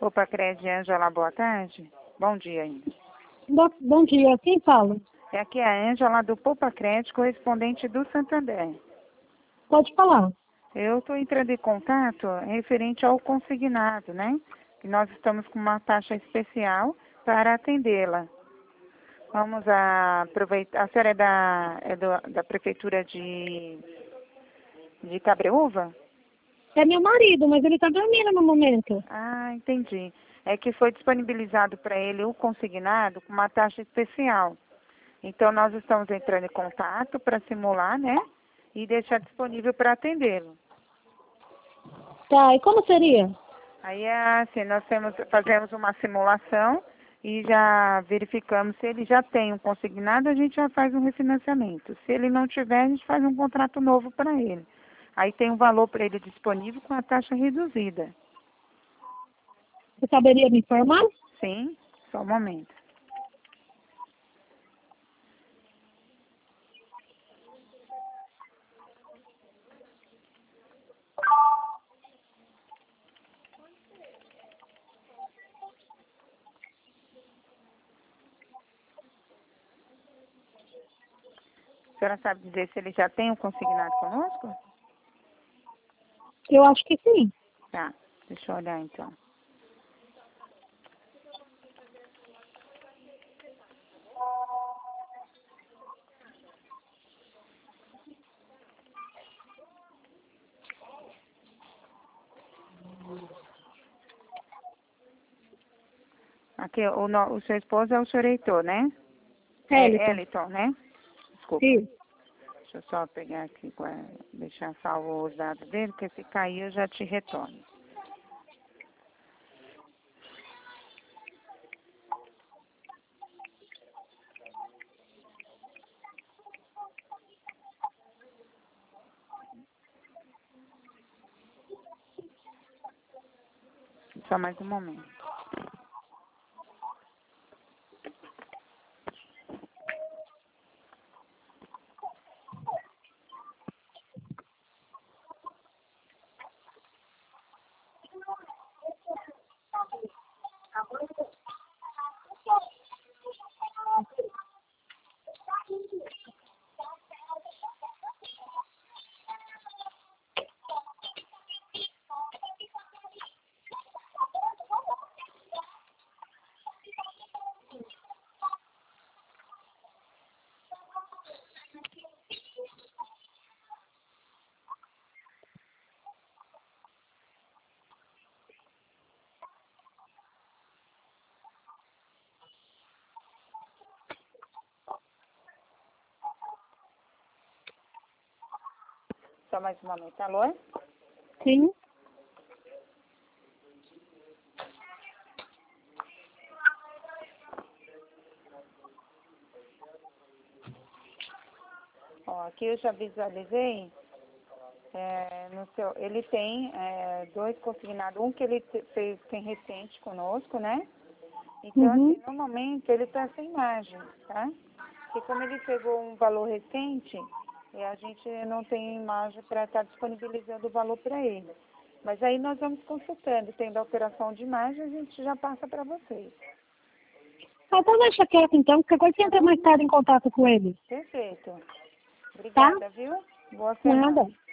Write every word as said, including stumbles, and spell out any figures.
Opa, Cred, Ângela, boa tarde. Bom dia ainda. Bo- Bom dia, quem fala? É aqui a Ângela do Poupa Cred, correspondente do Santander. Pode falar. Eu estou entrando em contato referente ao consignado, né? Que nós estamos com uma taxa especial para atendê-la. Vamos aproveitar. A senhora é da, é do, da prefeitura de, de Cabreúva? É meu marido, mas ele tá dormindo no momento. Ah, entendi. É que foi disponibilizado para ele o consignado com uma taxa especial. Então, nós estamos entrando em contato para simular, né? E deixar disponível para atendê-lo. Tá, e como seria? Aí é assim, nós temos, fazemos uma simulação e já verificamos se ele já tem um consignado, a gente já faz um refinanciamento. Se ele não tiver, a gente faz um contrato novo para ele. Aí tem um valor para ele disponível com a taxa reduzida. Você saberia me informar? Sim, só um momento. A senhora sabe dizer se ele já tem um consignado conosco? Eu acho que sim. Tá, deixa eu olhar então. Aqui, o, no- o seu esposo é o senhor Heitor, né? Eliton. É Eliton, né? Desculpa. Sim. Deixa eu só pegar aqui, pra deixar salvo os dados dele, porque se cair eu já te retorno. Só mais um momento. Só mais um momento. Alô? Sim. Ó, aqui eu já visualizei. É, no seu, ele tem é, dois consignados. Um que ele te- fez, tem recente conosco, né? Então, Uhum. assim, no momento ele está sem margem, tá? Porque como ele pegou um valor recente, e a gente não tem margem para estar disponibilizando o valor para ele. Mas aí nós vamos consultando, tendo a operação de margem, a gente já passa para vocês. Ah, então deixa quieto então, porque agora você entra mais tarde em contato com ele. Perfeito. Tá? Obrigada, viu? Boa semana. Nada.